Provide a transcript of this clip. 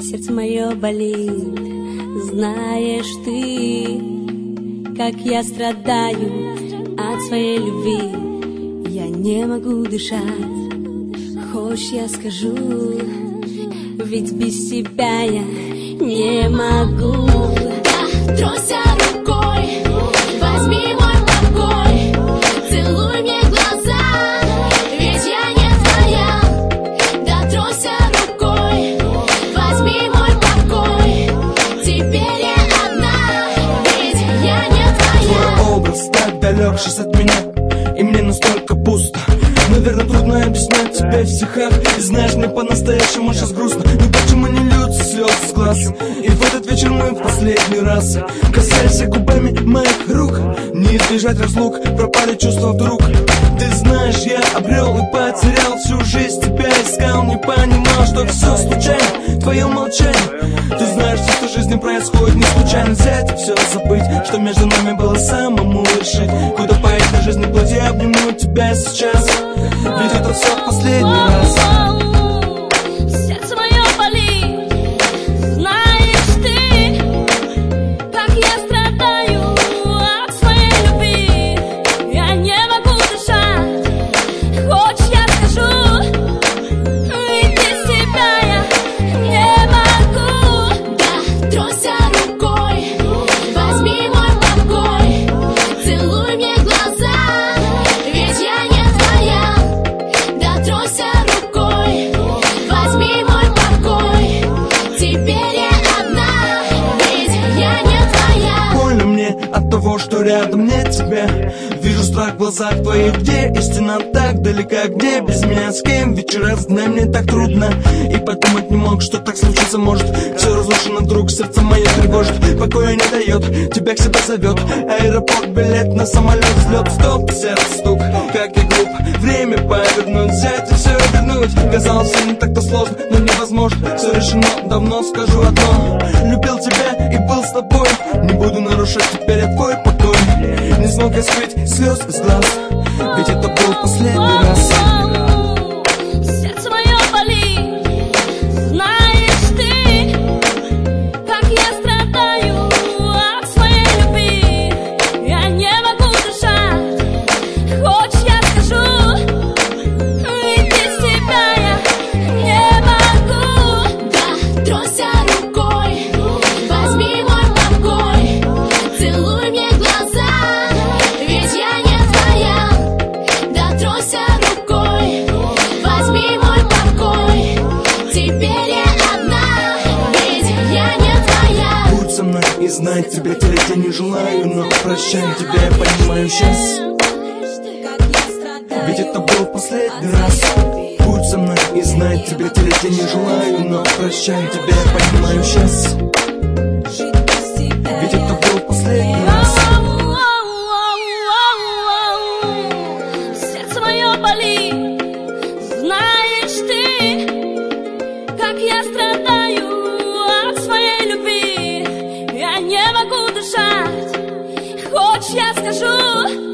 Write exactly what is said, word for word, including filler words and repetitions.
Сердце мое болит, знаешь ты, как я страдаю от своей любви. Я не могу дышать, хочешь я скажу, ведь без тебя я не могу. Да, тройся рукой, возьми мой покой, целуй мне глаза, ведь я не твоя. Да, тройся рукой, возьми мой покой, теперь я одна, ведь я не твоя. Твой образ так далек сейчас от меня, и мне настолько пусто. Наверное, трудно объяснять тебе в стихах. И знаешь, мне по-настоящему сейчас грустно. Но почему не льются слезы с глаз? И в этот вечер мы в последний раз касаешься губами моих рук. Не избежать разлук, пропали чувства вдруг. Ты знаешь, я обрел и потерял всю жизнь. Тебя искал, не понимал, что все случайно. Твое молчание. Ты знаешь, все, что в жизни происходит, не случайно. Взять и все забыть, что между нами было самому решить. Куда поехать на жизни, плоть, я обниму тебя сейчас. Ведь это все в последний раз. Сердце мое болит, знаешь ты, как я страдаю от своей любви. Я не могу дышать, хочешь я скажу, ведь без тебя я не могу. Да, тройся рукой, возьми мой покой, целуй мне глаза, ведь я не твоя. Да, тройся рукой, возьми мой покой, теперь я одна, ведь я не твоя. Больно мне от того, что рядом нет тебя. Вижу страх в глазах твоих, где истина так далека, где без меня, с кем вечера с дня мне так трудно. И подумать не мог, что так случится может. Все разрушено вдруг, сердце мое тревожит, покоя не дает, тебя к себе зовет. Аэропорт, билет на самолет, взлет, стоп, сердце стук, как я глуп. Время повернуть, взять и все вернуть. Казалось, все не так-то сложно, но невозможно. Все решено, давно скажу одно: любил тебя и был с тобой. Не буду нарушать теперь я твой покой. Не смог я скрыть слез из глаз, ведь это был последний раз. Сердце мое болит, знаешь ты, как я страдаю от своей любви. Я не могу дышать, хочешь я скажу, ведь без тебя я не могу. Да, тройся рукой, возьми мой покой, целуй мне глаза, ведь я не твоя. Да, тройся рукой, возьми мой покой, теперь я одна, ведь я не твоя. Будь со мной и знай, тебя терять я не желаю, но прощай, тебя я понимаю сейчас, ведь это был последний раз. Будь со мной и знай, тебя терять я не желаю, но прощай, тебя я понимаю сейчас, ведь это был последний раз. Сердце мое болит, знаешь ты, как я страдаю от своей любви. Я не могу дышать, хочешь я скажу,